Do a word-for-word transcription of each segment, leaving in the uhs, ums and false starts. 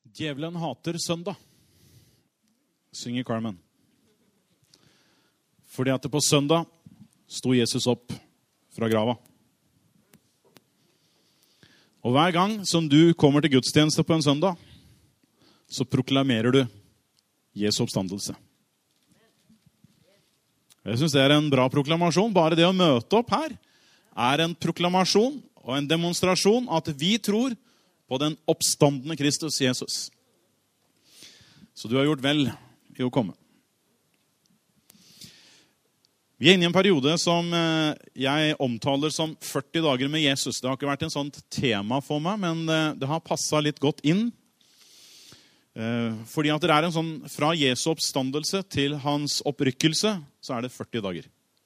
Djevelen hater søndag, synger Carmen. Fordi at det på søndag sto Jesus opp fra grava. Og hver gang som du kommer til gudstjeneste på en søndag, så proklamerer du Jesu oppstandelse. Jeg synes det er en bra proklamasjon. Bare det å møte opp her er en proklamasjon og en demonstrasjon at vi tror på den oppstandende Kristus Jesus. Så du har gjort vel i å komme. Vi er inne i en periode som jeg omtaler som førti dager med Jesus. Det har ikke vært en sånt tema for meg, men det har passet litt godt inn. Fordi at det er en sånn, fra Jesu oppstandelse til hans opprykkelse, så er det førti dager.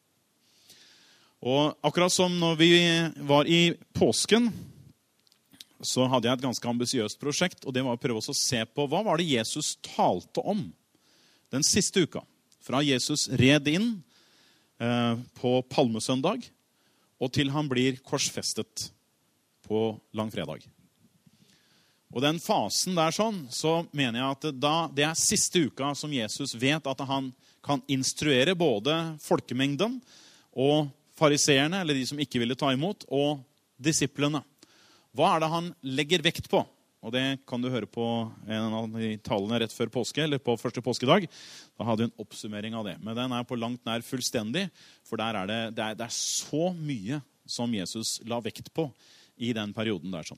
Og akkurat som når vi var i påsken, så hadde jeg et ganske ambisiøst prosjekt, og det var å prøve å se på hva var det Jesus talte om den siste uka. Fra Jesus red inn på Palmesøndag, og til han blir korsfestet på langfredag. Og den fasen der sånn, så mener jeg at da, det er siste uka som Jesus vet at han kan instruere både folkemengden og fariseerne, eller de som ikke ville ta imot, og disiplene. Hva er det han legger vekt på? Og det kan du høre på en av de talene rett før påske, eller på første påskedag. Da hadde vi en oppsummering av det. Men den er på langt nær fullstendig, for der er det, det, er, det er så mye som Jesus la vekt på i den perioden der sånn.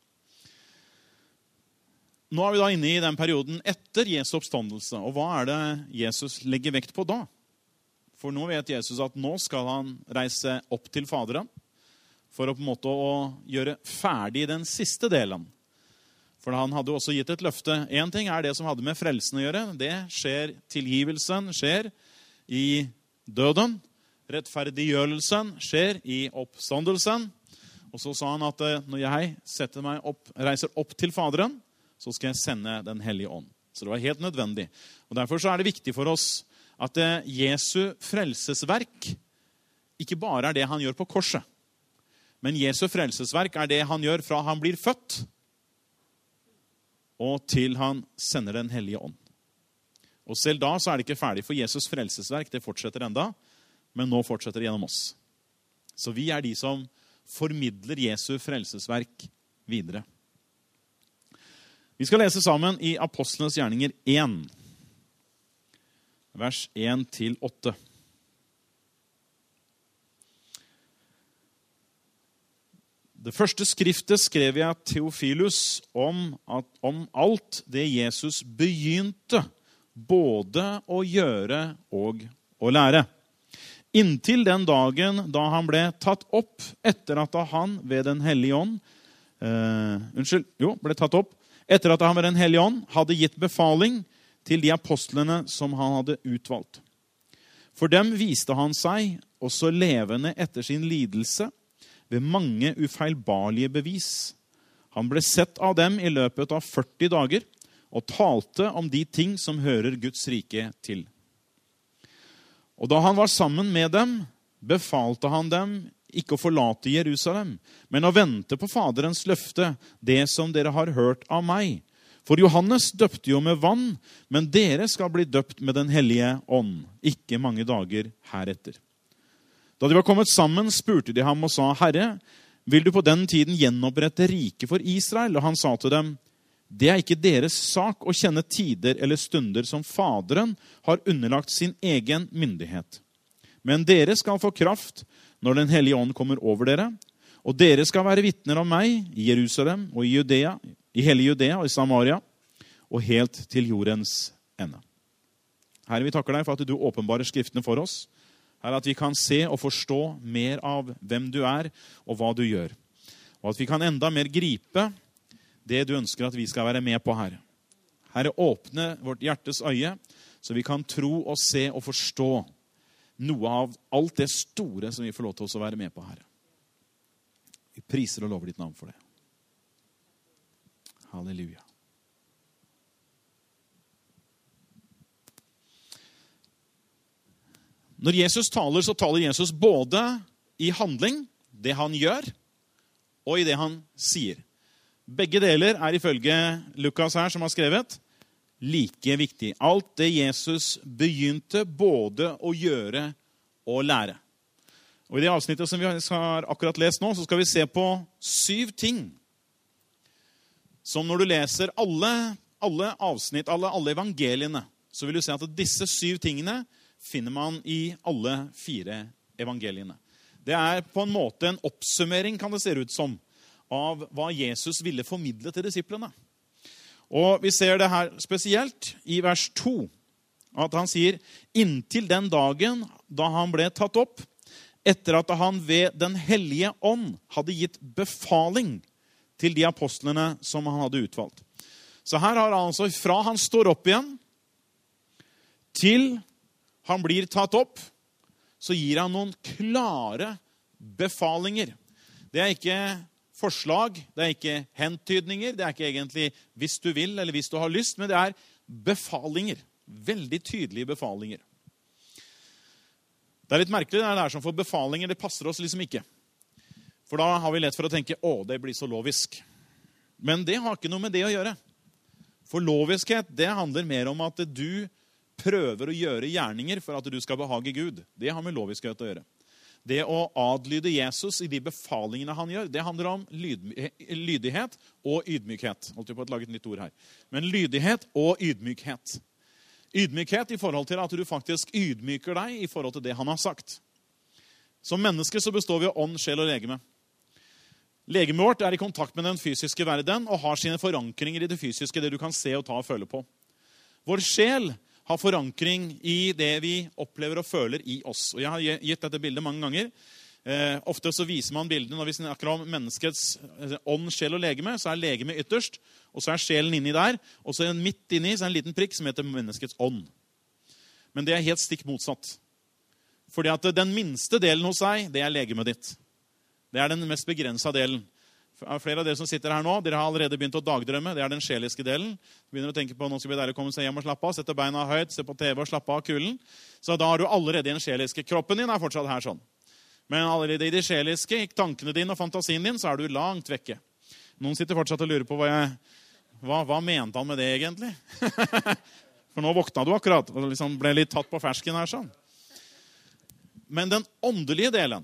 Nå er vi da inne i den perioden etter Jesu oppstandelse, og hva er det Jesus legger vekt på da? For nå vet Jesus at nå skal han reise opp til Faderen, for å på en måte å gjøre ferdig den siste delen. For han hadde også gitt et løfte. En ting er det som hadde med frelsen å gjøre. Det skjer, tilgivelsen skjer i døden. Rettferdiggjørelsen skjer i oppstandelsen. Og så sa han at når jeg setter meg opp, reiser opp til Faderen, så skal jeg sende den hellige ånd. Så det var helt nødvendig. Og derfor så er det viktig for oss at Jesu frelsesverk ikke bare er det han gjør på korset. Men Jesu frelsesverk er det han gjør fra han blir født, og til han sender den hellige ånd. Og selv da så er det ikke ferdig, for Jesus frelsesverk, det fortsetter enda, men nå fortsetter det gjennom oss. Så vi er de som formidler Jesu frelsesverk videre. Vi skal lese sammen i Apostlenes gjerninger én, vers én til åtte. Det første skriftet skrev jeg Theophilus om, at, om alt det Jesus begynte både å gjøre og å lære. Inntil den dagen da han ble tatt opp etter at han ved den hellige ånd, eh, unnskyld, jo, ble tatt opp, etter at han ved den hellige ånd hadde gitt befaling til de apostlene som han hadde utvalgt. For dem viste han seg også levende etter sin lidelse, ved mange ufeilbarlige bevis. Han ble sett av dem i løpet av førti dager, og talte om de ting som hører Guds rike til. Og da han var sammen med dem, befalte han dem ikke å forlate Jerusalem, men å vente på Faderens løfte, det som dere har hørt av meg. For Johannes døpte jo med vann, men dere skal bli døpt med den hellige ånd, ikke mange dager heretter. Da de var kommet sammen, spurte de ham og sa, Herre, vil du på den tiden gjenopprette riket for Israel? Og han sa til dem, det er ikke deres sak å kjenne tider eller stunder som Faderen har underlagt sin egen myndighet. Men dere skal få kraft når den hellige ånd kommer over dere, og dere skal være vitner om meg i Jerusalem og i Judea, i hele Judea og i Samaria, og helt til jordens ende. Herre, vi takker deg for at du åpenbarer skriftene for oss, er at vi kan se og forstå mer av hvem du er og hva du gjør. Og at vi kan enda mer gripe det du ønsker at vi skal være med på her. Herre, åpne vårt hjertes øye, så vi kan tro og se og forstå noe av alt det store som vi får lov til å være med på, Herre. Vi priser og lover ditt navn for det. Halleluja. Når Jesus taler, så taler Jesus både i handling, det han gjør, og i det han sier. Begge deler er ifølge Lukas her som har skrevet, like viktig. Alt det Jesus begynte både å gjøre og lære. Og i det avsnittet som vi har akkurat lest nå, så skal vi se på syv ting som når du leser alle, alle avsnitt, alle, alle evangeliene, så vil du se at disse syv tingene finner man i alle fire evangeliene. Det er på en måte en oppsummering, kan det se ut som, av hva Jesus ville formidle til disiplene. Og vi ser det her spesielt i vers to, at han sier, inntil den dagen da han ble tatt opp, etter at han ved den hellige ånd hadde gitt befaling til de apostlene som han hadde utvalgt. Så her har han altså, fra han står opp igjen, til han blir tatt opp, så gir han noen klare befalinger. Det er ikke forslag, det er ikke hentydninger, det er ikke egentlig hvis du vil eller hvis du har lyst, men det er befalinger. Veldig tydelige befalinger. Det er litt merkelig, det er det som får befalinger, det passer oss liksom ikke. For da har vi lett for å tenke, å, det blir så lovisk. Men det har ikke noe med det å gjøre. For loviskhet, det handler mer om at du prøver å gjøre gjerninger for at du skal behage Gud. Det har med loviskhet å gjøre. Det å adlyde Jesus i de befalingene han gjør, det handler om lydighet og ydmykhet. Holdt jeg på å lage et nytt ord her. Men lydighet og ydmykhet. Ydmykhet i forhold til at du faktisk ydmyker deg i forhold til det han har sagt. Som menneske så består vi av ånd, sjel og legeme. Legemet vårt er i kontakt med den fysiske verden og har sine forankringer i det fysiske, det du kan se og ta og føle på. Vår sjel har forankring i det vi opplever og føler i oss. Og jeg har gitt dette bildet mange ganger. Eh, ofte så viser man bildene når vi snakker om menneskets ånd, sjel og legeme, så er legeme ytterst, og så er sjelen inni der, og så er den midt inni, så er en liten prikk som heter menneskets ånd. Men det er helt stikk motsatt. Fordi at den minste delen hos deg, det er legemet ditt. Det er den mest begrenset delen. Flere av dere som sitter her nå, dere har allerede begynt å dagdrømme. Det er den sjeliske delen. Du begynner å tenke på, nå skal vi der komme seg hjem og slappe av, sette beina høyt, se på T V og slappe av kulen. Så da har du allerede den sjeliske. Kroppen din er fortsatt her sånn. Men allerede i det sjeliske, i tankene dine og fantasien din, så er du langt vekke. Noen sitter fortsatt og lurer på hva jeg... Hva, hva mente han med det egentlig? For nå våkna du akkurat, og liksom ble litt tatt på fersken her sånn. Men den åndelige delen,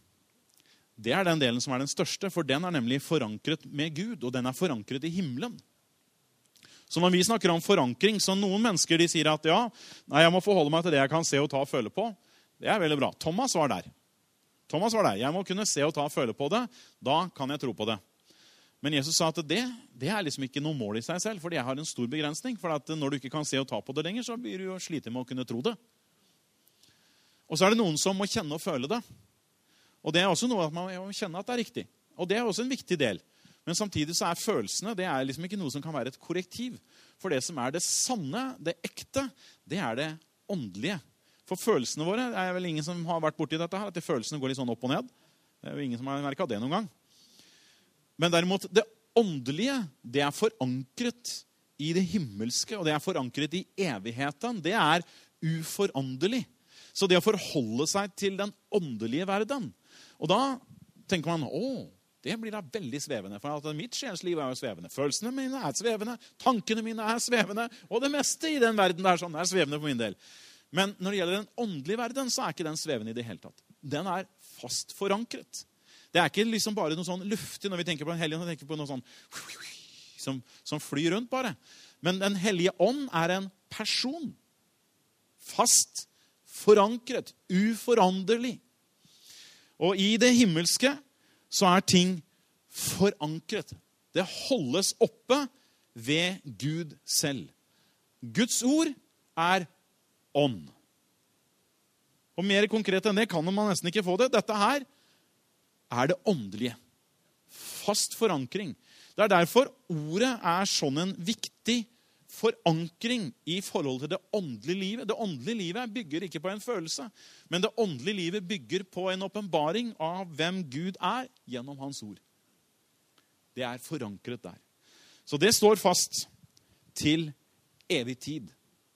det er den delen som er den største, for den er nemlig forankret med Gud, og den er forankret i himmelen. Så når vi snakker om forankring, så noen mennesker de sier at ja, nei, jeg må forholde meg til det jeg kan se og ta og føle på. Det er veldig bra. Thomas var der. Thomas var der. Jeg må kunne se og ta og føle på det. Da kan jeg tro på det. Men Jesus sa at det, det er liksom ikke noe mål i seg selv, fordi jeg har en stor begrensning. For at når du ikke kan se og ta på det lenger, så blir du jo slite med å kunne tro det. Og så er det noen som må kjenne og føle det. Og det er også noe at man må kjenne at det er riktig. Og det er også en viktig del. Men samtidig så er følelsene, det er liksom ikke noe som kan være et korrektiv. For det som er det sanne, det ekte, det er det åndelige. For følelsene våre, det er vel ingen som har vært borti dette her, at de følelsene går litt sånn opp og ned. Det er jo ingen som har merket det noen gang. Men derimot, det åndelige, det er forankret i det himmelske, og det er forankret i evigheten. Det er uforanderlig. Så det å forholde seg til den åndelige verden, og da tenker man, å, det blir da veldig svevende, for at mitt sjelsliv er jo svevende. Følelsene mine er svevende, tankene mine er svevende, og det meste i den verden der sånn er svevende for min del. Men når det gjelder den åndelige verden, så er ikke den svevende i det hele tatt. Den er fast forankret. Det er ikke liksom bare noe sånn luftig når vi tenker på en hellige, når vi tenker på noe sånn som, som flyr rundt bare. Men den hellige ånd er en person. Fast forankret, uforanderlig. Og i det himmelske så er ting forankret. Det holdes oppe ved Gud selv. Guds ord er ånd. Og mer konkret enn det kan man nesten ikke få det. Dette her er det åndelige. Fast forankring. Det er derfor ordet er sånn en viktig forankring i forhold til det åndelige livet. Det åndelige livet bygger ikke på en følelse, men det åndelige livet bygger på en åpenbaring av hvem Gud er gjennom hans ord. Det er forankret der. Så det står fast til evig tid.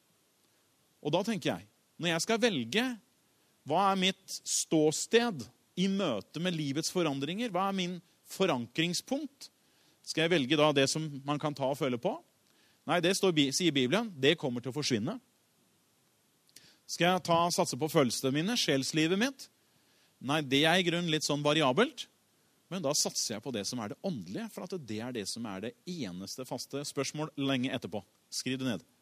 Og da tenker jeg, når jeg skal velge hva er mitt ståsted i møte med livets forandringer, hva er min forankringspunkt, Skal jeg velge da det som man kan ta og føle på? Nei, det står, sier Bibelen, det kommer til å forsvinne. Skal jeg ta, satse på følelsene mine, sjelslivet mitt? Nei, det er i grunnen litt sånn variabelt. Men da satser jeg på det som er det åndelige, for at det er det som er det eneste faste. Spørsmål lenge etterpå. Skriv det ned.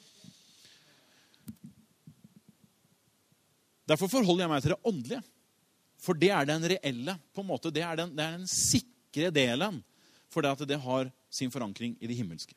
Derfor forholder jeg meg til det åndelige. For det er den reelle, på en måte. Det er den, det er den sikre delen. For det at det har sin forankring i det himmelske.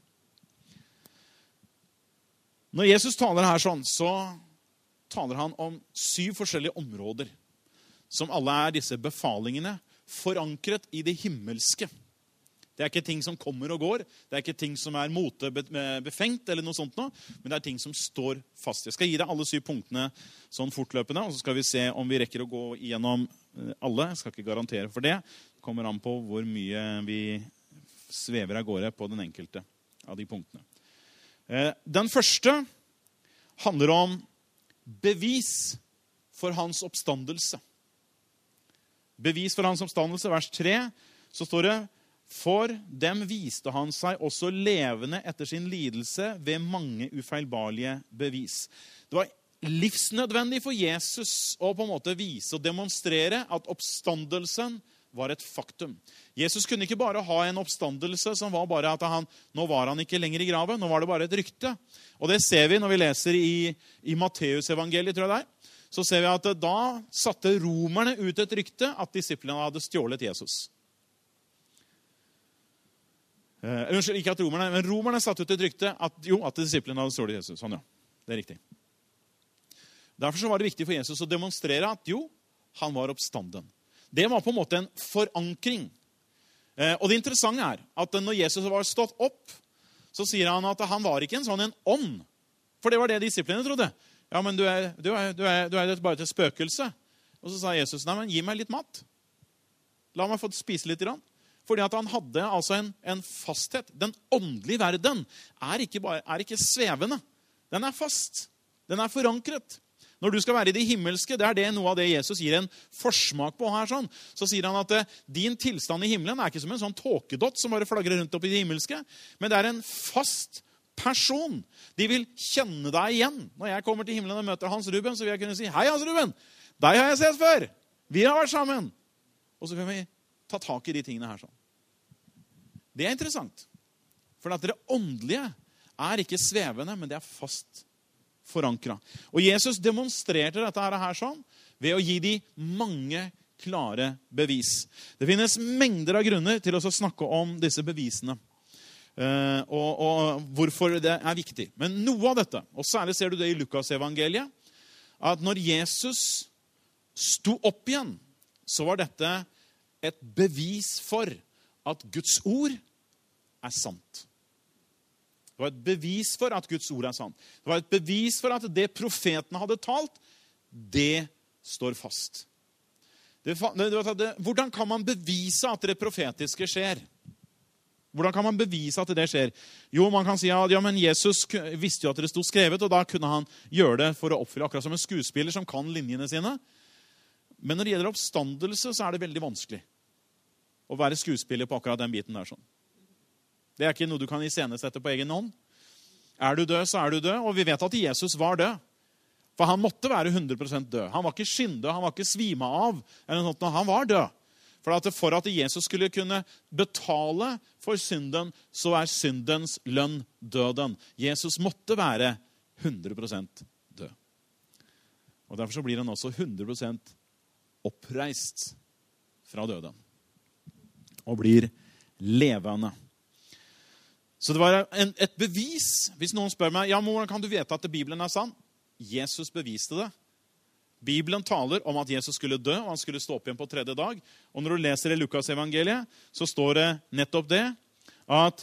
Når Jesus taler her sånn, så taler han om syv forskjellige områder. Som alle er disse befalingene forankret i det himmelske. Det er ikke ting som kommer og går. Det er ikke ting som er motebefengt eller noe sånt nå. Men det er ting som står fast. Jeg skal gi deg alle syv punktene sånn fortløpende, og så skal vi se om vi rekker å gå igjennom alle. Jeg skal ikke garantere for det. Det kommer an på hvor mye vi svever av gårde på den enkelte av de punktene. Den første handler om bevis for hans oppstandelse. Bevis for hans oppstandelse, vers tre, så står det: for dem viste han seg også levende etter sin lidelse ved mange ufeilbarlige bevis. Det var livsnødvendig for Jesus å på en måte vise og demonstrere at oppstandelsen var et faktum. Jesus kunne ikke bare ha en oppstandelse som var bare at han, nå var han ikke lenger i graven, nå var det bare et rykte. Og det ser vi når vi leser i, i Matteus evangeliet, tror jeg det er. Så ser vi at da satte romerne ut et rykte at disiplene hadde stjålet Jesus. Uh, unnskyld, ikke at romerne, men romerne satte ut et rykte at, jo, at disiplene hadde stjålet Jesus. Sånn, ja. Det er riktig. Derfor så var det viktig for Jesus å demonstrere at jo, han var oppstanden. Det var på en måte en forankring. Uh, og det interessante er at når Jesus var stått opp, så sier han at han var ikke en sånn en ånd. For det var det disiplene trodde. Ja, men du er, du er, du er, du er bare et spøkelse. Og så sa Jesus, nei, men gi meg litt mat. La meg få spise litt grann. Fordi at han hadde altså en, en fasthet. Den åndelige verden er ikke, bare, er ikke svevende. Den er fast. Den er forankret. Når du skal være i det himmelske, det er det noe av det Jesus gir en forsmak på her. Sånn. Så sier han at din tilstand i himmelen er ikke som en sånn tåkedott som bare flagrer rundt opp i det himmelske, men det er en fast person. De vil kjenne deg igjen. Når jeg kommer til himmelen og møter Hans Ruben, så vil jeg kunne si, hei Hans Ruben, deg har jeg sett før. Vi har vært sammen. Og så kan vi ta tak i de tingene her sånn. Det er interessant. For at det åndelige er ikke svevende, men det er fast forankret. Og Jesus demonstrerte dette her sånn ved å gi de mange klare bevis. Det finnes mengder av grunner til å snakke om disse bevisene. Uh, og, og hvorfor det er viktig. Men noe av dette, og særlig ser du det i Lukas evangeliet, at når Jesus sto opp igjen, så var dette et bevis for at Guds ord er sant. Det var et bevis for at Guds ord er sant. Det var et bevis for at det profetene hadde talt, det står fast. Det, det, det, hvordan kan man bevise at det profetiske skjer? Hvordan kan man bevise at det skjer? Jo, man kan si at ja, men Jesus visste jo at det stod skrevet, og da kunne han gjøre det for å oppfylle, akkurat som en skuespiller som kan linjene sine. Men når det gjelder oppstandelse, så er det veldig vanskelig å være skuespiller på akkurat den biten der. Sånn. Det er ikke noe du kan iscenesette på egen hånd. Er du død, så er du død, og vi vet at Jesus var død. For han måtte være hundre prosent død. Han var ikke skinndød, han var ikke svima av, eller noe sånt, han var død. For at, for at Jesus skulle kunne betale for synden, så er syndens lønn døden. Jesus måtte være hundre prosent død. Og derfor så blir han også hundre prosent oppreist fra døden. Og blir levende. Så det var en, et bevis. Hvis noen spør meg, ja, men hvordan kan du vite at Bibelen er sann? Jesus beviste det. Bibelen taler om at Jesus skulle dø, og han skulle stå opp igjen på tredje dag. Og når du leser i Lukas evangeliet, så står det nettopp det, at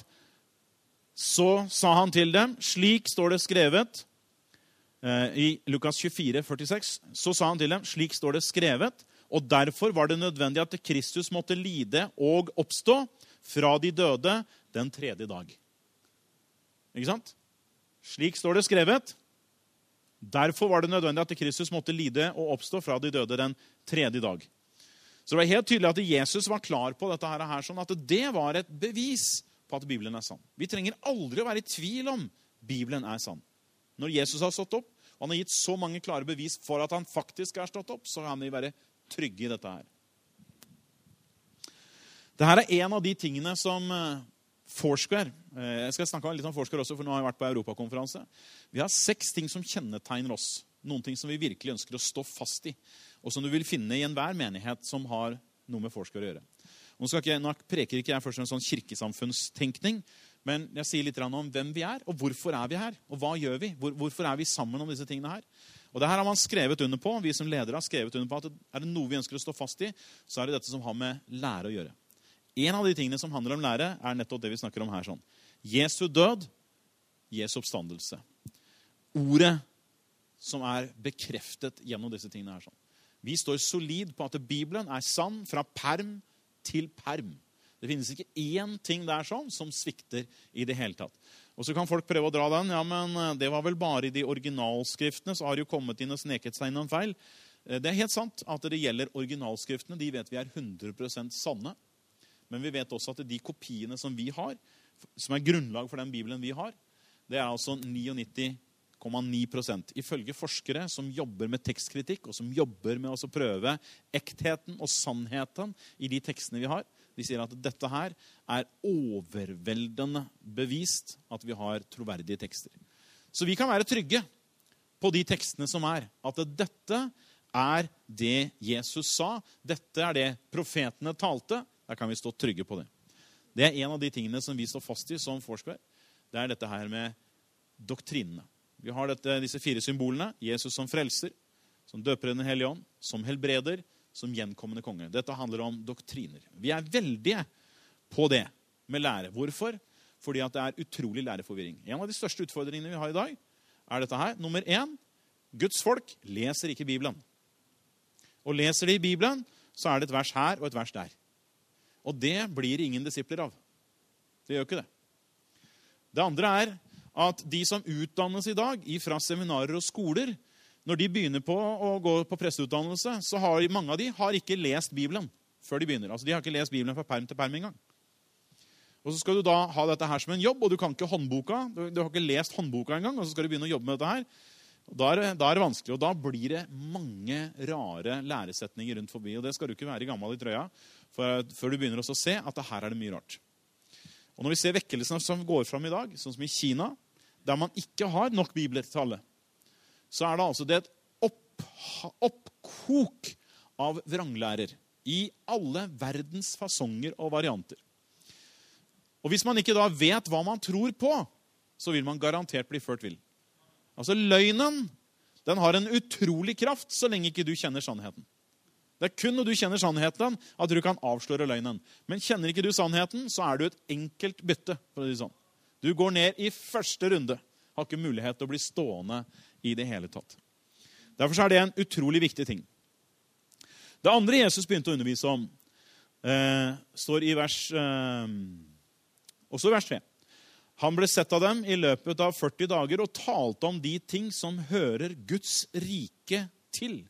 så sa han til dem, slik står det skrevet, eh, i Lukas tjuefire førtiseks, så sa han til dem, slik står det skrevet, og derfor var det nødvendig at Kristus måtte lide og oppstå fra de døde den tredje dag. Ikke sant? Slik står det skrevet. Derfor var det nødvendig at Kristus måtte lide og oppstå fra de døde den tredje dag. Så det var helt tydelig at Jesus var klar på dette her, sånn at det var et bevis på at Bibelen er sann. Vi trenger aldri å være i tvil om Bibelen er sann. Når Jesus har stått opp, og han har gitt så mange klare bevis for at han faktisk er stått opp, så kan vi være trygge i dette her. Dette er en av de tingene som Foursquare, jeg skal snakke litt om Foursquare også, for nå har jeg vært på Europakonferanse. Vi har seks ting som kjennetegner oss. Noen ting som vi virkelig ønsker å stå fast i, og som du vil finne i enhver menighet som har noe med Foursquare å gjøre. Nå, skal ikke, nå preker ikke jeg først en sånn kirkesamfunnstenkning, men jeg sier litt om hvem vi er, og hvorfor er vi her, og hva gjør vi? Hvor, hvorfor er vi sammen om disse tingene her? Og det her har man skrevet under på, vi som ledere har skrevet under på at er det noe vi ønsker å stå fast i, så er det dette som har med lære å gjøre. En av de tingene som handler om lære er nettopp det vi snakker om her. Sånn. Jesu død, Jesu oppstandelse. Ordet som er bekreftet gjennom disse tingene her. Sånn. Vi står solid på at Bibelen er sann fra perm til perm. Det finnes ikke én ting der sånn som svikter i det hele tatt. Og så kan folk prøve å dra den. Ja, men det var vel bare i de originalskriftene, så har det jo kommet inn og sneket seg inn en feil. Det er helt sant at det gjelder originalskriftene. De vet vi er hundre prosent sanne. Men vi vet også at de kopiene som vi har, som er grunnlag for den Bibelen vi har, det er altså nittini komma ni prosent. Ifølge forskere som jobber med tekstkritikk, og som jobber med å prøve ektheten og sannheten i de tekstene vi har, de sier at dette her er overveldende bevist at vi har troverdige tekster. Så vi kan være trygge på de tekstene som er, at dette er det Jesus sa, dette er det profetene talte. Der kan vi stå trygge på det. Det er en av de tingene som vi står fast i som Foursquare. Det er dette her med doktrinene. Vi har dette, disse fire symbolene. Jesus som frelser, som døper i Den hellige ånd, som helbreder, som gjenkommende konge. Dette handler om doktriner. Vi er veldige på det med lære. Hvorfor? Fordi at det er utrolig læreforvirring. En av de største utfordringene vi har i dag er dette her. Nummer én, Guds folk leser ikke Bibelen. Og leser de i Bibelen, så er det et vers her og et vers der. Og det blir ingen disipler av. Det gjør ikke det. Det andre er at de som utdannes i dag fra seminarer og skoler, når de begynner på å gå på presteutdannelse, så har mange av de har ikke lest Bibelen før de begynner. Altså de har ikke lest Bibelen fra perm til perm engang. Og så skal du da ha dette her som en jobb, og du kan ikke håndboka, du, du har ikke lest håndboka engang, og så skal du begynne å jobbe med dette her. Og da, er det, da er det vanskelig, og da blir det mange rare læresetninger rundt forbi, og det skal du ikke være gammel i trøya, for, før du begynner også å se at det her er det mye rart. Og når vi ser vekkelsene som går fram i dag, sånn som i Kina, der man ikke har nok bibler til alle, så er det altså det et opp, oppkok av vranglærer i alle verdens fasonger og varianter. Og hvis man ikke da vet hva man tror på, så vil man garantert bli ført vill. Altså løgnen, den har en utrolig kraft så lenge ikke du kjenner sannheten. Det er kun når du kjenner sannheten at du kan avsløre løgnen. Men kjenner ikke du sannheten, så er du et enkelt bytte, for å si sånn. Du går ned i første runde, har ikke mulighet til å bli stående i det hele tatt. Derfor er det en utrolig viktig ting. Det andre Jesus begynte å undervise om, eh, står i vers, eh, også i vers tre. Han ble sett av dem i løpet av førti dager og talte om de ting som hører Guds rike til.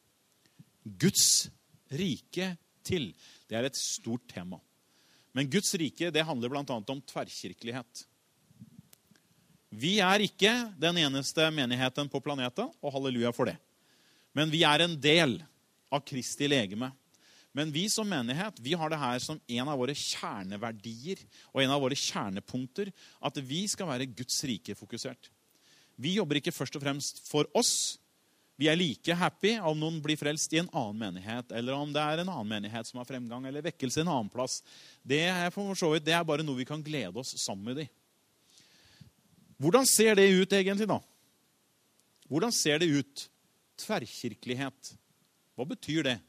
Guds rike til. Det er et stort tema. Men Guds rike, det handler blant annet om tverrkirkelighet. Vi er ikke den eneste menigheten på planeten, og halleluja for det. Men vi er en del av Kristi legeme. Men vi som menighet, vi har det her som en av våre kjerneverdier og en av våre kjernepunkter, at vi skal være Guds rike fokusert. Vi jobber ikke først og fremst for oss. Vi er like happy om noen blir frelst i en annen menighet, eller om det er en annen menighet som har fremgang, eller vekkelse en annen plass. Det er, for så vidt, det er bare noe vi kan glede oss sammen med de. Hvordan ser det ut egentlig da? Hvordan ser det ut? Tverrkirkelighet. Hva betyr det?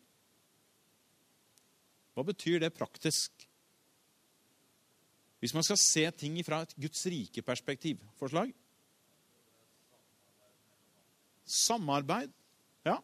Hva betyr det praktisk? Hvis man skal se ting fra et Guds rike perspektiv. Forslag? Samarbeid. Ja.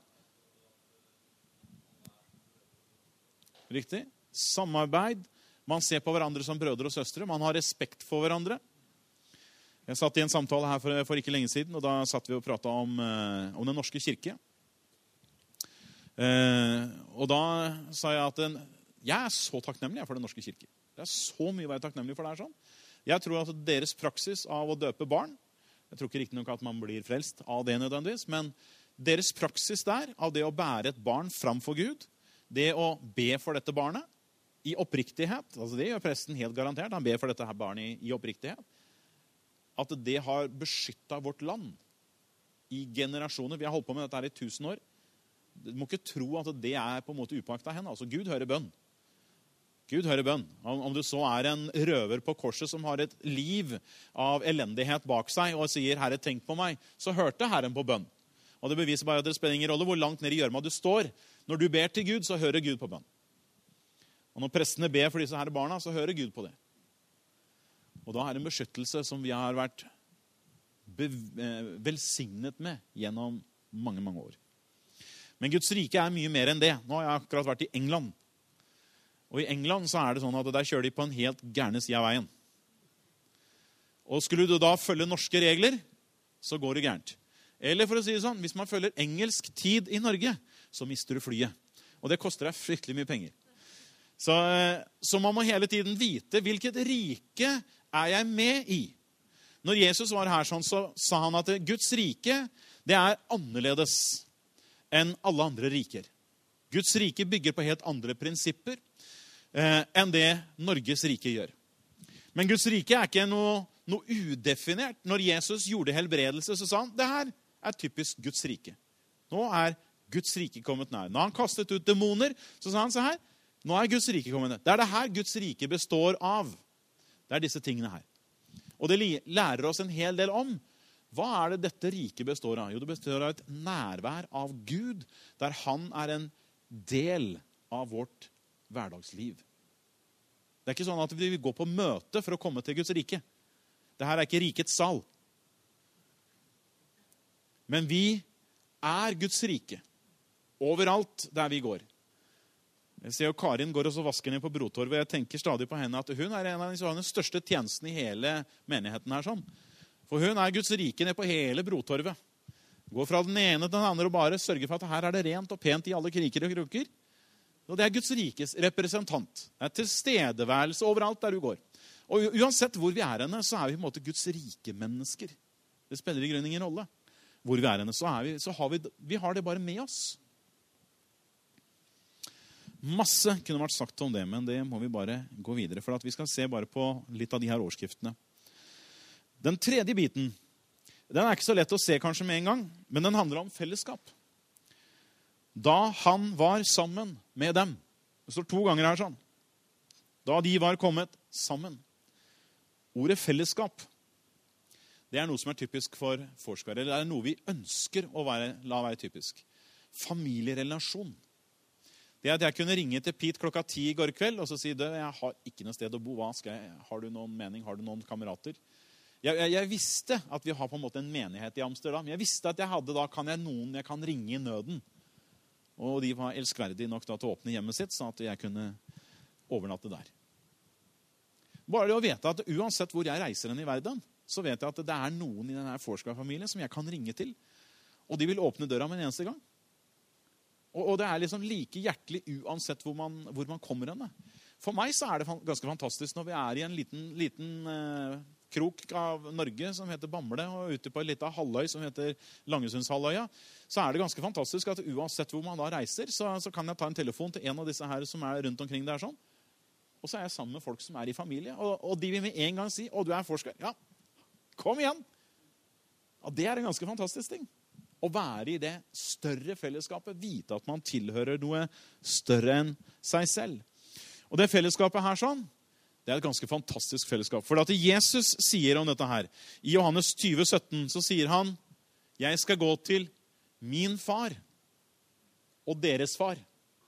Riktig. Samarbeid. Man ser på hverandre som brødre og søstre. Man har respekt for hverandre. Jeg satt i en samtale her for, for ikke lenge siden, og da satt vi og pratet om, om den norske kirke. Eh, og da sa jeg at en, jeg er så takknemlig for den norske kirke. Det er så mye å være takknemlig for det her sånn. Jeg tror at deres praksis av å døpe barn, jeg tror ikke riktig nok at man blir frelst av det nødvendigvis, men deres praksis der, av det å bære et barn framfor Gud, det å be for dette barnet, i oppriktighet, altså det gjør presten helt garantert, han ber for dette her barnet i, i oppriktighet, at det har beskyttet vårt land i generasjoner. Vi har holdt på med dette her i tusen år. Du må ikke tro at det er på en måte upåaktet henne. Altså, Gud hører bønn. Gud hører bønn. Om du så er en røver på korset som har et liv av elendighet bak seg og sier, Herre, tenk på meg, så hørte Herren på bønn. Og det beviser bare at det spiller ingen rolle hvor langt ned i gjørma du står. Når du ber til Gud, så hører Gud på bønn. Og når prestene ber for disse her barna, så hører Gud på det. Og da er det en beskyttelse som vi har vært velsignet med gjennom mange, mange år. Men Guds rike er mye mer enn det. Nå har jeg akkurat vært i England. Og i England så er det sånn at der kjører de på en helt gærne side av veien. Og skulle du da følge norske regler, så går det gærent. Eller for å si det sånn, hvis man følger engelsk tid i Norge, så mister du flyet. Og det koster deg fryktelig mye penger. Så, så man må hele tiden vite hvilket rike er jeg med i. Når Jesus var her sånn, så sa han at Guds rike, det er annerledes enn alle andre riker. Guds rike bygger på helt andre prinsipper eh, enn det Norges rike gjør. Men Guds rike er ikke noe, noe udefinert. Når Jesus gjorde helbredelse, så sa han, det her er typisk Guds rike. Nå er Guds rike kommet nær. Når han kastet ut demoner, så sa han så her, nå er Guds rike kommet nær. Det er det her Guds rike består av. Det er disse tingene her. Og det lærer oss en hel del om. Hva er det dette riket består av? Jo, det består av et nærvær av Gud, der han er en del av vårt hverdagsliv. Det er ikke sånn at vi vil gå på møte for å komme til Guds rike. Dette er ikke rikets sal. Men vi er Guds rike. Overalt der vi går. Jeg ser jo Karin går og så vasker ned på Brotorvet. Jeg tenker stadig på henne at hun er en av de største tjenestene i hele menigheten her sånn. For hun er Guds rike ned på hele Brotorvet. Går fra den ene til den andre og bare sørger for at her er det rent og pent i alle kriker og krukker. Og det er Guds rikes representant. Det er tilstedeværelse overalt der du går. Og uansett hvor vi er henne, så er vi på en måte Guds rike mennesker. Det spiller i grunnen ingen rolle. Hvor vi er henne, så, er vi, så har vi, vi har det bare med oss. Masse kunne vært sagt om det, men det må vi bare gå videre. For at vi skal se bare på litt av de her årskriftene. Den tredje biten, den er ikke så lett å se kanskje med en gang, men den handler om fellesskap. Da han var sammen med dem. Det står to ganger her sånn. Da de var kommet sammen. Ordet fellesskap, det er noe som er typisk for forskere. Eller det er noe vi ønsker å være, la være typisk. Familierelasjon. Det at jeg kunne ringe til Pete klokka ti i går kveld og så si, jeg har ikke noe sted å bo. Hva skal jeg? Har du noen mening? Har du noen kamerater? Jeg, jeg, jeg visste at vi har på en måte en menighet i Amsterdam. Jeg visste at jeg hadde da, kan jeg noen jeg kan ringe i nøden. Og de var elskverdige nok da til å åpne hjemmet sitt, så at jeg kunne overnatte der. Bare det å vite at uansett hvor jeg reiser hen i verden, så vet jeg at det er noen i denne Forsberg-familien som jeg kan ringe til. Og de vil åpne døra med en eneste gang. Og, og det er liksom like hjertelig uansett hvor man, hvor man kommer henne. For meg så er det ganske fantastisk når vi er i en liten, liten eh, krok av Norge som heter Bamble, og ute på en liten halvøy som heter Langesundshalvøya, så er det ganske fantastisk at uansett hvor man da reiser, så, så kan jeg ta en telefon til en av disse her som er rundt omkring der sånn. Og så er jeg sammen med folk som er i familie, og, og de vil med en gang si, å, du er forsker. Ja, kom igjen! Ja, det er en ganske fantastisk ting. Å være i det større fellesskapet, vite at man tilhører noe større enn seg selv. Og det fellesskapet her sånn, det er et ganske fantastisk fellesskap. For at Jesus sier om dette her, i Johannes tjue sytten, så sier han, jeg skal gå til min far og deres far.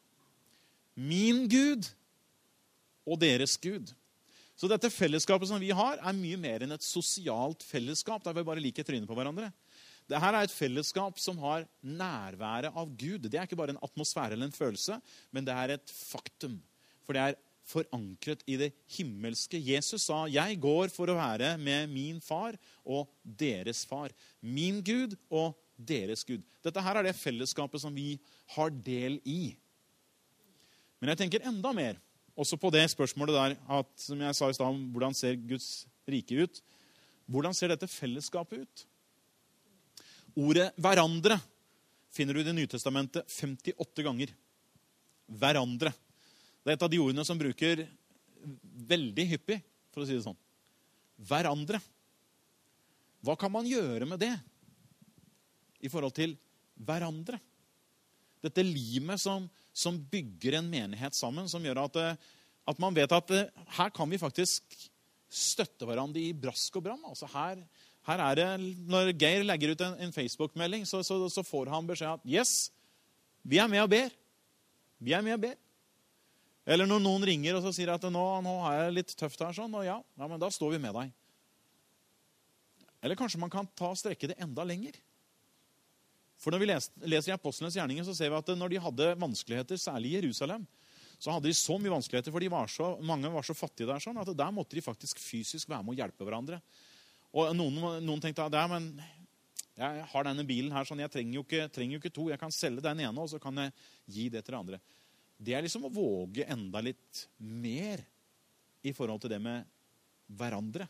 Min Gud og deres Gud. Så dette fellesskapet som vi har, er mye mer enn et sosialt fellesskap, der vi bare liker trynet på hverandre. Dette er et fellesskap som har nærværet av Gud. Det er ikke bare en atmosfære eller en følelse, men det er et faktum. For det er forankret i det himmelske. Jesus sa, jeg går for å være med min far og deres far. Min Gud og deres Gud. Dette her er det fellesskapet som vi har del i. Men jeg tenker enda mer, også på det spørsmålet der, at, som jeg sa i stedet om hvordan ser Guds rike ut, hvordan ser dette fellesskapet ut? Ordet hverandre finner du i Det nye testamentet femtiåtte ganger. Hverandre. Det er et av de ordene som bruker veldig hyppig, for å si det sånn. Hverandre. Hva kan man gjøre med det i forhold til hverandre? Dette limet som, som bygger en menighet sammen, som gjør at, at man vet at her kan vi faktisk støtte hverandre i brask og bram. Altså her, her er det, når Geir legger ut en, en Facebook-melding, så, så, så får han beskjed at yes, vi er med og ber. Vi er med og ber. Eller når noen ringer og så sier at nå, nå har jeg litt tøft her, sånn, og ja, ja, men da står vi med deg. Eller kanskje man kan ta og strekke det enda lenger. For når vi leser, leser i Apostlenes gjerninger, så ser vi at når de hadde vanskeligheter, særlig i Jerusalem, så hadde de så mye vanskeligheter, for de var så, mange var så fattige der, sånn, at der måtte de faktisk fysisk være med å hjelpe hverandre. Og noen, noen tenkte at ja, men jeg har denne bilen her, sånn, jeg trenger jo, ikke, trenger jo ikke to, jeg kan selge den ene, og så kan jeg gi det til det andre. Det er liksom å våge enda litt mer i forhold til det med hverandre.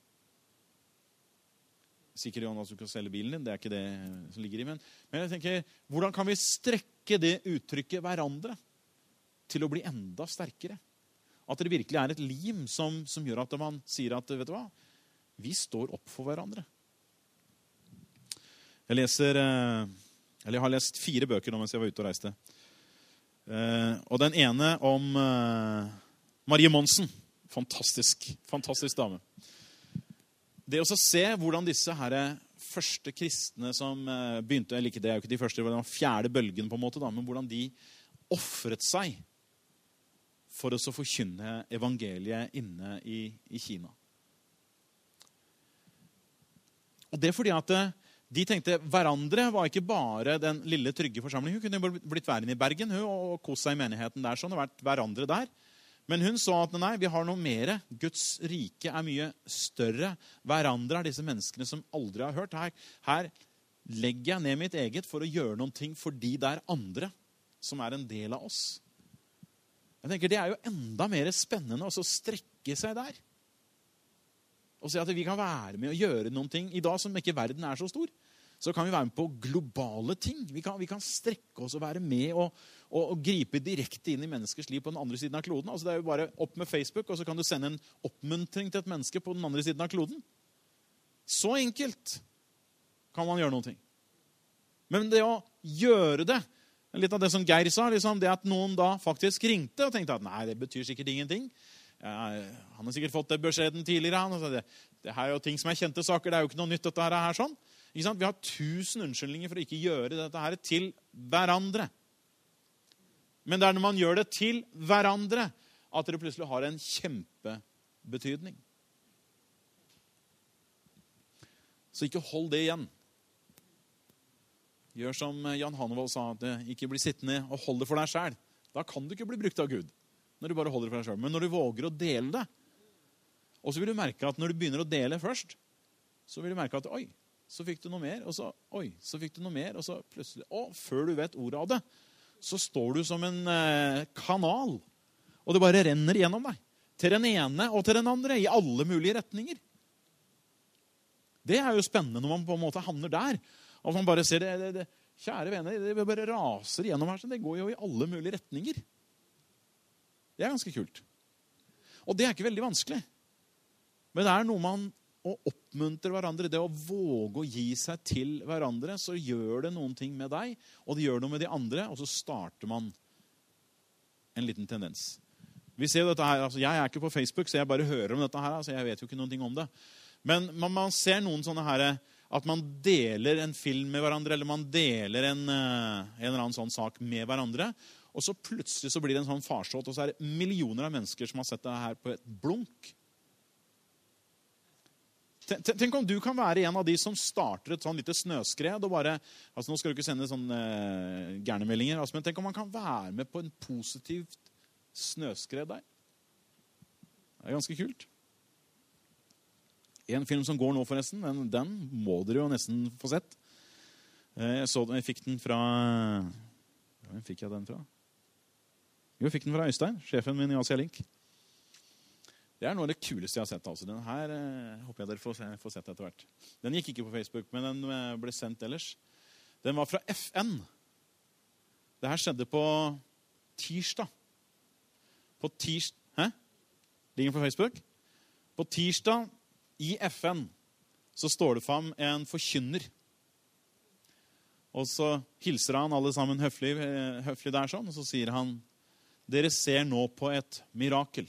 Sikkert Johan, at du kan selge bilen din, det er ikke det som ligger i, men, men jeg tenker, hvordan kan vi strekke det uttrykket hverandre til å bli enda sterkere? At det virkelig er et lim som, som gjør at man sier at, vet du hva, vi står opp for hverandre. Jeg leser, eller jeg har lest fire bøker nå mens jeg var ute og reiste. Og den ene om Marie Monsen, fantastisk, fantastisk dame. Det å se hvordan disse her første kristne som begynte, eller ikke det er jo ikke de første, det var den fjerde bølgen på en måte, da, men hvordan de offret seg for å så forkynne evangeliet inne i, i Kina. Og det er fordi at de tenkte hverandre var ikke bare den lille trygge forsamlingen. Hun kunne blitt værende i Bergen hun, og kost seg i menigheten der, sånn, og vært hverandre der. Men hun så at nei, vi har noe mer. Guds rike er mye større. Hverandre er disse menneskene som aldri har hørt. Her, her legger jeg ned mitt eget for å gjøre noen ting for de der andre som er en del av oss. Jeg tenker det er jo enda mer spennende å strekke seg der. Og se at vi kan være med å gjøre noen ting. I dag som ikke verden er så stor, så kan vi være med på globale ting. Vi kan, vi kan strekke oss og være med og, og, og gripe direkte inn i menneskers liv på den andre siden av kloden. Altså det er jo bare opp med Facebook, og så kan du sende en oppmuntring til et menneske på den andre siden av kloden. Så enkelt kan man gjøre noen ting. Men det å gjøre det, litt av det som Geir sa, liksom det at noen da faktisk ringte og tenkte at nei, det betyr sikkert ingenting. Ja, han har sikkert fått det beskjeden tidligere. Han, altså det, det her er jo ting som er kjente saker, det er jo ikke noe nytt dette her sånn. Ikke sant? Vi har tusen unnskyldninger for å ikke gjøre dette her til hverandre. Men det er når man gjør det til hverandre at det plutselig har en kjempebetydning. Så ikke hold det igjen. Gjør som Jan Hannevold sa, at ikke bli sittende og hold det for deg selv. Da kan du ikke bli brukt av Gud, når du bare holder det for deg selv. Men når du våger å dele det, og så vil du merke at når du begynner å dele først, så vil du merke at, oi, så fikk du noe mer, og så, oi, så fikk du noe mer, og så plutselig, og før du vet ordet av det, så står du som en eh, kanal, og det bare renner gjennom deg, til den ene og til den andre, i alle mulige retninger. Det er jo spennende når man på en måte havner der, og man bare ser det, det, det kjære venner, det bare raser gjennom her, så det går jo i alle mulige retninger. Det er ganske kult. Og det er ikke veldig vanskelig. Men det er noe man å oppmuntre hverandre, det å våge å gi seg til hverandre, så gjør det noen ting med deg, og det gjør noe med de andre, og så starter man en liten tendens. Vi ser jo dette her, altså jeg er ikke på Facebook, så jeg bare hører om dette her, altså jeg vet jo ikke noen ting om det. Men man, man ser noen sånne her, at man deler en film med hverandre, eller man deler en, en eller annen sånn sak med hverandre, og så plutselig så blir det en sånn farsott, og så er det millioner av mennesker som har sett det her på et blunk. Tenk om du kan være en av de som starter et sånn lite snøskred, og bare, altså nå skal du ikke sende sånne uh, gærne meldinger, altså, men tenk om man kan være med på en positivt snøskred der. Det er ganske kult. En film som går nå forresten, den, den må dere jo nesten få sett. Jeg så den, jeg fikk den fra... Hvem fikk jeg den fra? Jo, jeg fikk den fra Øystein, sjefen min i Asia Link. Det er noe av det kuleste jeg har sett. Altså. Den her eh, håper jeg dere får se, får sett etter hvert. Den gikk ikke på Facebook, men den eh, ble sendt ellers. Den var fra F N. Det her skjedde på tirsdag. På tirsdag... Hæ? Ligger den på Facebook? På tirsdag i F N så står det fram en forkynner. Og så hilser han alle sammen høflig, høflig der sånn, og så sier han, dere ser nå på et mirakel.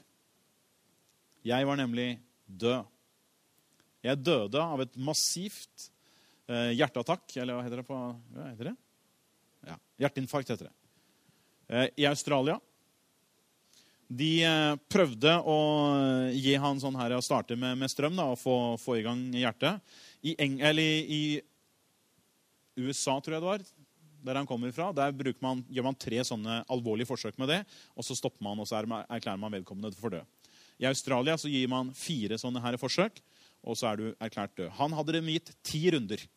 Jeg var nemlig død. Jeg døde av et massivt eh, hjerteattakk, eller hva heter det på, hva heter det? Ja, hjerteinfarkt heter det. Eh, I Australia. De eh, prøvde å gi han sånn her, å starte med, med strøm da, og få, få i gang hjertet. I, Eng eller i U S A, tror jeg det var, der han kommer fra, der bruker man, gjør man tre sånne alvorlige forsøk med det, og så stopper man, og så erklærer man vedkommende for død. I Australia så gir man fire sånne her forsøk, og så er du erklært død. Han hadde dem gitt ti runder,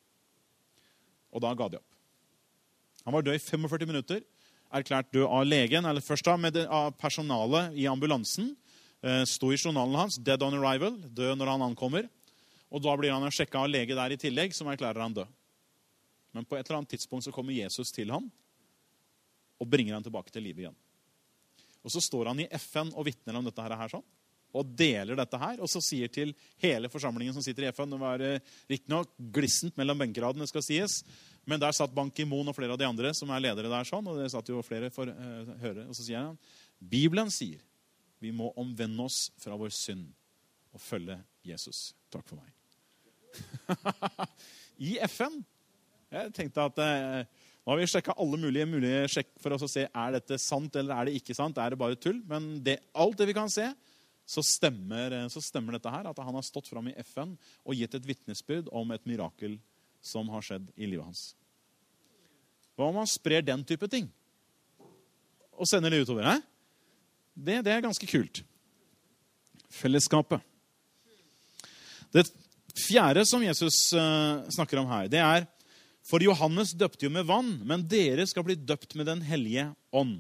og da ga de opp. Han var død i førtifem minutter, erklært død av legen, eller først da, med det, av personalet i ambulansen, eh, sto i journalen hans, dead on arrival, død når han ankommer, og da blir han sjekket av lege der i tillegg, som erklærer han død. Men på et eller annet tidspunkt så kommer Jesus til ham og bringer han tilbake til livet igjen. Og så står han i F N og vittner om dette her sånn, og deler dette her, og så sier til hele forsamlingen som sitter i F N, det var riktig nok glissent mellom benkeradene, skal sies, men der satt Ban Ki-moon og flere av de andre som er ledere der sånn, og det satt jo flere for å uh, høre, og så sier han, Bibelen sier, vi må omvende oss fra vår synd og følge Jesus. Takk for meg. I F N. Jeg tenkte at eh, nå har vi sjekket alle mulige, mulige sjekk for oss å se, er dette sant eller er det ikke sant, er det bare tull? Men det, alt det vi kan se, så stemmer, så stemmer dette her, at han har stått fram i F N og gitt et vittnesbyrd om et mirakel som har skjedd i livet hans. Hva om man sprer den type ting? Og sender det utover, hæ? Det, det er ganske kult. Fellesskapet. Det fjerde som Jesus uh, snakker om her, det er for Johannes døpte jo med vann, men dere skal bli døpt med den hellige ånd.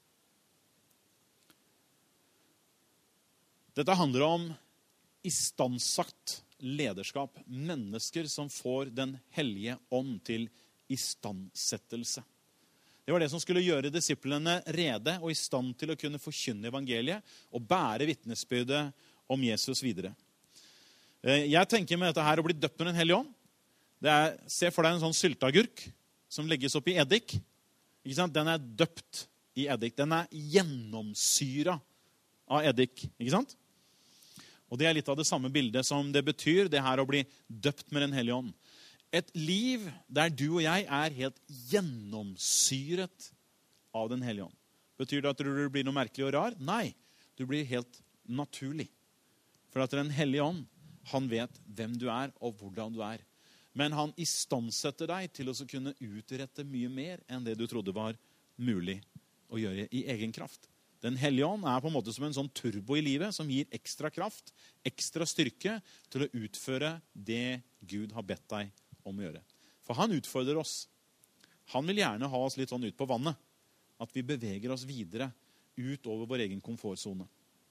Dette handler om istandsatt lederskap. Mennesker som får den hellige ånd til istandsettelse. Det var det som skulle gjøre disiplene rede og i stand til å kunne forkynne evangeliet og bære vitnesbyrdet om Jesus videre. Jeg tenker med dette her å bli døpt med den hellige ånd. Det er, se for deg en sånn sylteagurk som legges opp i eddik. Ikke sant? Den er døpt i eddik. Den er gjennomsyra av eddik. Ikke sant? Og det er litt av det samme bildet som det betyr, det her å bli døpt med den hellige ånd. Et liv der du og jeg er helt gjennomsyret av den hellige ånd. Betyr det at du blir noe merkelig og rar? Nei, du blir helt naturlig. For at den hellige ånd, han vet hvem du er og hvordan du er. Men han istandsetter deg til å kunne utrette mye mer enn det du trodde var mulig å gjøre i egen kraft. Den hellige ånd er på en måte som en sånn turbo i livet som gir ekstra kraft, ekstra styrke til å utføre det Gud har bedt deg om å gjøre. For han utfordrer oss. Han vil gjerne ha oss litt sånn ut på vannet. At vi beveger oss videre ut over vår egen komfortzone.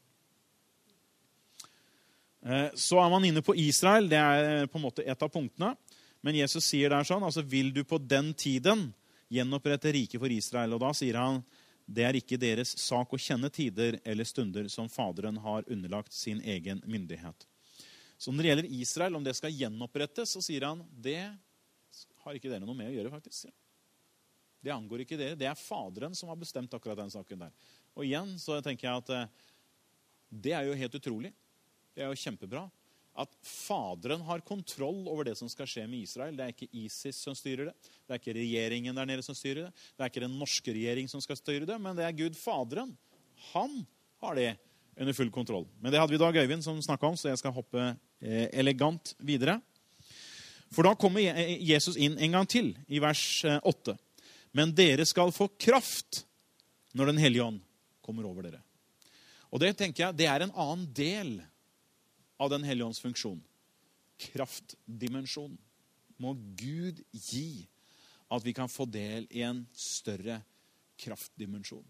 Så er man inne på Israel, det er på en måte et av punktene. Men Jesus sier der sånn, altså vil du på den tiden gjenopprette riket for Israel? Og da sier han, det er ikke deres sak å kjenne tider eller stunder som Faderen har underlagt sin egen myndighet. Så når det gjelder Israel, om det skal gjenopprettes, så sier han, det har ikke dere noe med å gjøre faktisk. Det angår ikke dere, det er Faderen som har bestemt akkurat den saken der. Og igjen så tenker jeg at det er jo helt utrolig. Det er jo kjempebra at Faderen har kontroll over det som skal skje med Israel. Det er ikke ISIS som styrer det. Det er ikke regjeringen der nede som styrer det. Det er ikke den norske regjering som skal styre det, men det er Gud Faderen. Han har det under full kontroll. Men det hadde vi Dag Øyvind som snakket om, så jeg skal hoppe eh, elegant videre. For da kommer Jesus inn en gang til i vers åtte. Men dere skal få kraft når den hellige ånd kommer over dere. Og det tenker jeg, det er en annen del av den hellige ånds funksjon. Kraftdimensjon. Må Gud gi at vi kan få del i en større kraftdimensjon.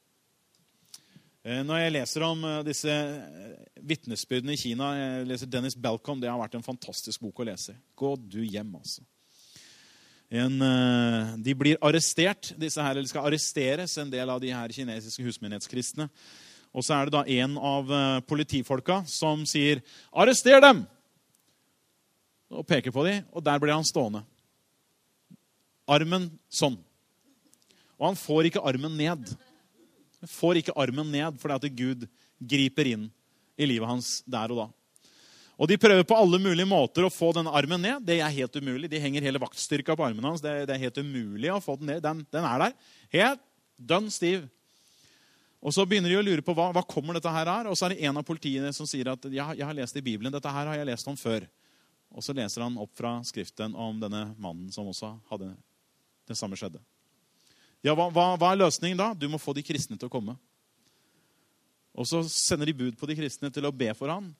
Når jeg leser om disse vitnesbyrdene i Kina, jeg leser Dennis Balcom, det har vært en fantastisk bok å lese. Gå du hjem, altså. En, de blir arrestert, disse her, eller skal arresteres, en del av de her kinesiske husmenighetskristne. Og så er det da en av politifolka som sier, arrester dem! Og peker på dem, og der blir han stående. Armen sånn. Og han får ikke armen ned. Han får ikke armen ned, fordi at Gud griper inn i livet hans der og da. Og de prøver på alle mulige måter å få denne armen ned. Det er helt umulig. De henger hele vaktstyrka på armen hans. Det er, det er helt umulig å få den ned. Den, den er der. Helt dønn stiv. Og så begynner de å lure på hva, hva kommer dette her er. Og så er det en av politiene som sier at ja, jeg har lest i Bibelen. Dette her har jeg lest om før. Og så leser han opp fra skriften om denne mannen som også hadde det samme skjedde. Ja, hva, hva, hva er løsningen da? Du må få de kristne til å komme. Og så sender de bud på de kristne til å be for han.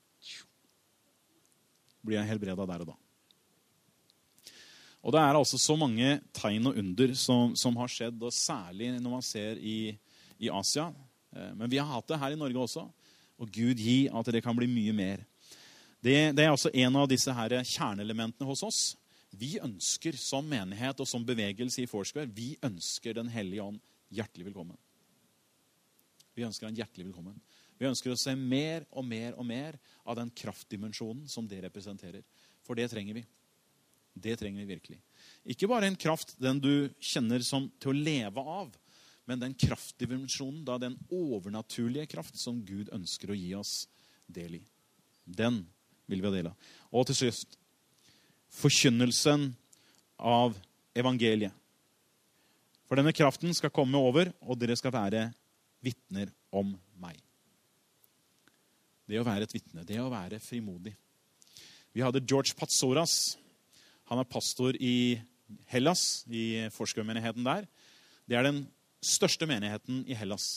Blir han helbredet der og da. Og det er altså så mange tegn og under som, som har skjedd, og særlig når man ser i, i Asia. Men vi har hatt det her i Norge også. Og Gud gi at det kan bli mye mer. Det, det er altså en av disse her kjerneelementene hos oss. Vi ønsker som menighet og som bevegelse i Foursquare, vi ønsker den hellige ånd hjertelig velkommen. Vi ønsker han hjertelig velkommen. Vi ønsker å se mer og mer og mer av den kraftdimensjonen som det representerer. For det trenger vi. Det trenger vi virkelig. Ikke bare en kraft, den du kjenner som til å leve av, men den kraftdimensjonen, da den overnaturlige kraft som Gud ønsker å gi oss del i. Den vil vi ha del av. Og til sist, forkynnelsen av evangeliet. For denne kraften skal komme over, og dere skal være vitner om meg. Det å være et vitne, det å være frimodig. Vi hadde George Patsoras. Han er pastor i Hellas, i Foursquare-menigheten der. Det er den største menigheten i Hellas.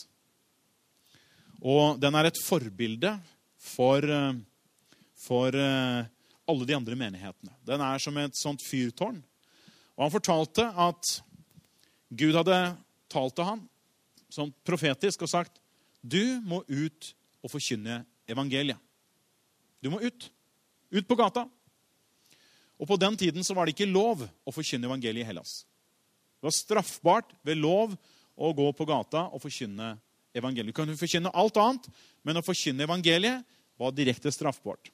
Og den er et forbilde for, for alle de andre menighetene. Den er som et sånt fyrtårn. Og han fortalte at Gud hadde talt til han som profetisk og sagt, du må ut og forkynne evangeliet. Du må ut. Ut på gata. Og på den tiden så var det ikke lov å forkynne evangeliet i Hellas. Det var straffbart ved lov å gå på gata og forkynne evangeliet. Du kunne forkynne alt annet, men å forkynne evangeliet var direkte straffbart.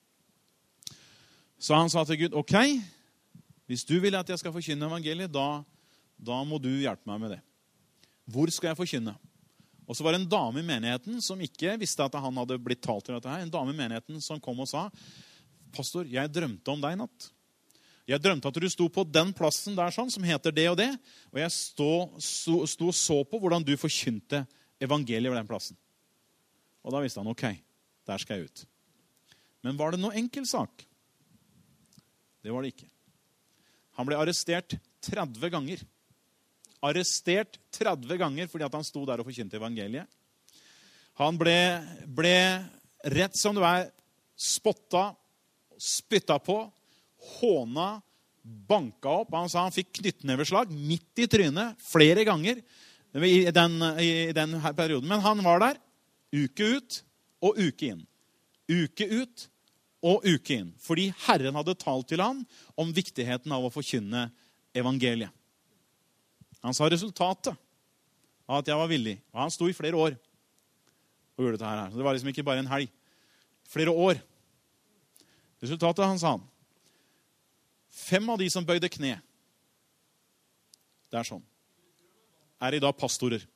Så han sa til Gud, ok, hvis du vil at jeg skal forkynne evangeliet, da, da må du hjelpe meg med det. Hvor skal jeg forkynne? Og så var det en dame i menigheten som ikke visste at han hadde blitt talt til dette her. En dame i menigheten som kom og sa, pastor, jeg drømte om deg i natt. Jeg drømte at du sto på den plassen der sånn, som heter det og det, og jeg stod, stod, stod og så på hvordan du forkynte evangeliet ved den plassen. Og da visste han, ok, der skal jeg ut. Men var det noe enkel sak? Det var det ikke. Han ble arrestert tretti ganger. Arrestert tretti ganger fordi at han sto der og forkynte evangeliet. Han ble, ble rett som det var spotta, spytta på, håna, banka opp. Han sa han fikk knyttneveslag midt i trynet flere ganger i den, i den her perioden. Men han var der uke ut og uke inn. Uke ut og uke inn. Fordi Herren hadde talt til han om viktigheten av å forkynne evangeliet. Han sa resultatet av at jeg var villig. Og han sto i flere år og gjorde dette her. Så det var liksom ikke bare en helg. Flere år. Resultatet, han sa han. Fem av de som bøyde kne, det er sånn, er i dag pastorer.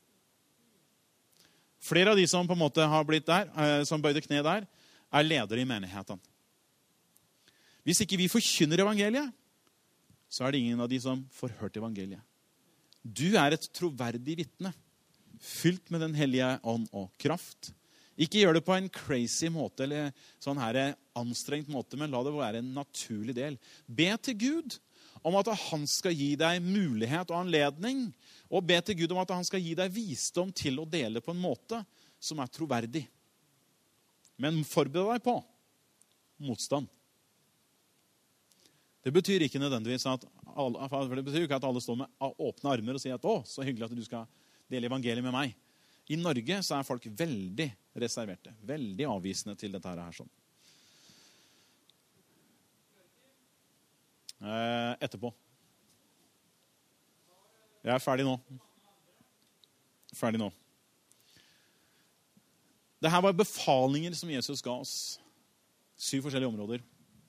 Flere av de som på en måte har blitt der, som bøyde kne der, er ledere i menigheten. Hvis ikke vi forkynner evangeliet, så er det ingen av de som får hørt evangeliet. Du er et troverdig vitne, fylt med den hellige ånd og kraft. Ikke gjør det på en crazy måte, eller sånn her anstrengt måte, men la det være en naturlig del. Be til Gud om at han skal gi deg mulighet og anledning, og be til Gud om at han skal gi deg visdom til å dele på en måte som er troverdig. Men forbered deg på motstand. Det betyr ikke nødvendigvis at alle, for det betyr ikke at alle står med åpne armer og sier at å, så hyggelig at du skal dele evangeliet med meg. I Norge så er folk veldig reserverte, veldig avvisende til dette her sånn. Eh, etterpå. Jeg er ferdig nå. Ferdig nå. Dette var befalinger som Jesus ga oss. Syv forskjellige områder.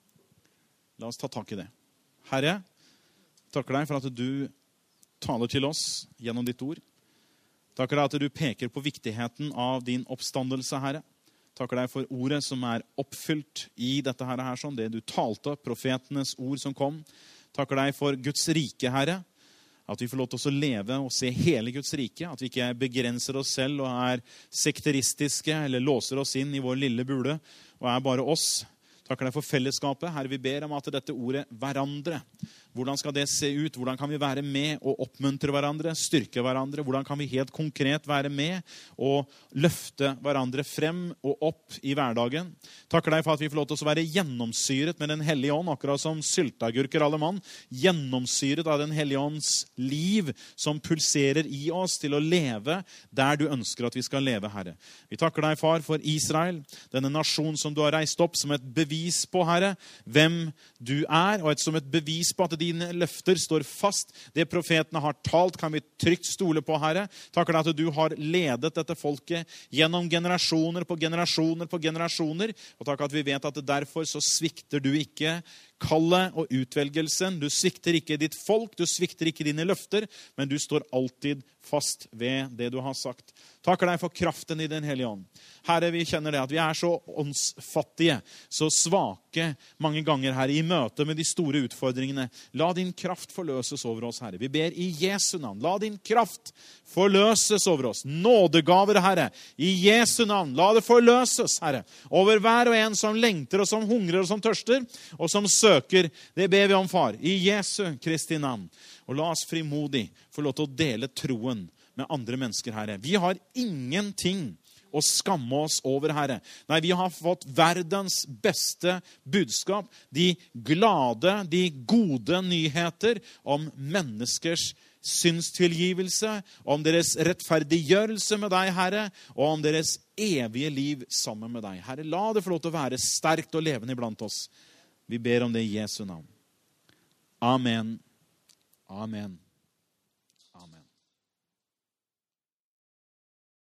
La oss ta tak i det. Herre, takker deg for at du taler til oss gjennom ditt ord. Takker deg at du peker på viktigheten av din oppstandelse, Herre. Takker deg for ordet som er oppfylt i dette her, sånn, det du talte, profetenes ord som kom. Takker deg for Guds rike, Herre. At vi får lov til å leve og se hele Guds rike. At vi ikke begrenser oss selv og er sekteristiske eller låser oss inn i vår lille bule og er bare oss. Takker deg for fellesskapet. Herre, vi ber om at dette ordet hverandre, hvordan skal det se ut? Hvordan kan vi være med og oppmuntre hverandre, styrke hverandre? Hvordan kan vi helt konkret være med og løfte hverandre frem og opp i hverdagen? Takker deg for at vi får lov til å være gjennomsyret med den hellige ånd, akkurat som syltagurker alle mann, gjennomsyret av den hellige ånds liv som pulserer i oss til å leve der du ønsker at vi skal leve, Herre. Vi takker deg, far, for Israel, denne nasjon som du har reist opp som et bevis på, Herre, hvem du er, og et, som et bevis på at dine løfter står fast. Det profetene har talt kan vi trygt stole på, Herre. Takker deg at du har ledet dette folket gjennom generasjoner på generasjoner på generasjoner. Og takk at vi vet at derfor så svikter du ikke kallet og utvelgelsen. Du svikter ikke ditt folk, du svikter ikke dine løfter, men du står alltid fast ved det du har sagt. Takker deg for kraften i den hellige ånd. Herre, vi kjenner det at vi er så åndsfattige, så svake mange ganger, Herre, i møte med de store utfordringene. La din kraft forløses over oss, Herre. Vi ber i Jesu navn. La din kraft forløses over oss. Nådegaver, Herre. I Jesu navn. La det forløses, Herre. Over hver og en som lengter og som hungrer og som tørster og som søker. Det ber vi om, far. I Jesu Kristi navn. Og la oss frimodig få lov til å dele troen med andre mennesker, Herre. Vi har ingenting å skamme oss over, Herre. Nei, vi har fått verdens beste budskap. De glade, de gode nyheter om menneskers synstilgivelse, om deres rettferdiggjørelse med deg, Herre, og om deres evige liv sammen med deg. Herre, la det få lov til å være sterkt og levende iblant oss. Vi ber om det i Jesu navn. Amen. Amen.